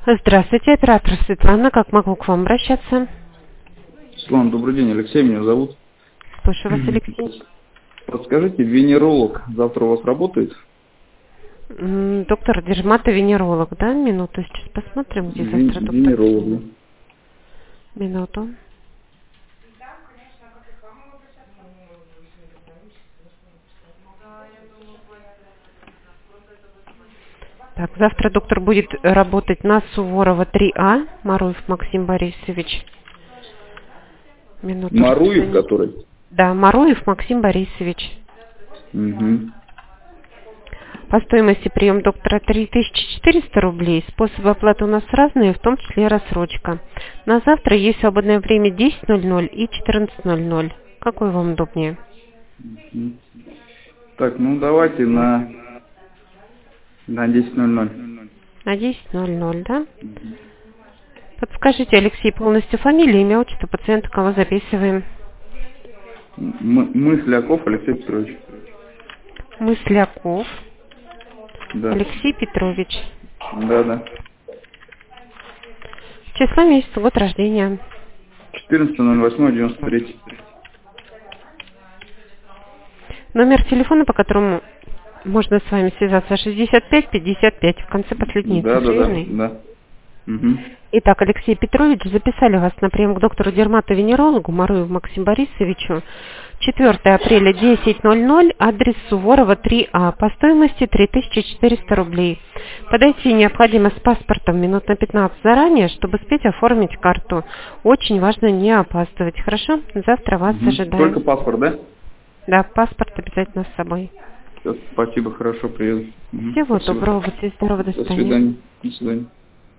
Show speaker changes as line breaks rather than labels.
Здравствуйте, оператор Светлана. Как могу к вам обращаться?
Светлана, добрый день. Алексей меня зовут.
Слушаю вас, Алексей.
Подскажите, венеролог завтра у вас работает?
Доктор дерматовенеролог, да? Минуту, сейчас посмотрим, где завтра доктор.
Венеролог, да.
Минуту. Так, завтра доктор будет работать на Суворова 3А, Маруев Максим Борисович. Минуту.
Маруев, который?
Да, Маруев Максим Борисович.
Угу.
По стоимости прием доктора 3400 рублей. Способы оплаты у нас разные, в том числе и рассрочка. На завтра есть свободное время 10:00 и 14:00. Какой вам удобнее?
Так, ну давайте на 10:00.
На 10:00, да? Подскажите, Алексей, полностью фамилия, имя, отчество пациента, кого записываем?
Мысляков Алексей Петрович.
Мысляков.
Да.
Алексей Петрович.
Да.
Число, месяц, год рождения.
14.08.93.
Номер телефона, по которому можно с вами связаться, 65-55, в конце последней цифры, верный?
Да. Угу.
Итак, Алексей Петрович, записали вас на прием к доктору дерматовенерологу Маруеву Максиму Борисовичу. 4 апреля 10:00, адрес Суворова 3А, по стоимости 3400 рублей. Подойти необходимо с паспортом минут на 15 заранее, чтобы успеть оформить карту. Очень важно не опаздывать, хорошо? Завтра вас ожидаем.
Только паспорт, да?
Да, паспорт обязательно с собой.
Все, спасибо, хорошо, приеду.
Всего доброго, будьте здоровы, до свидания.
До свидания.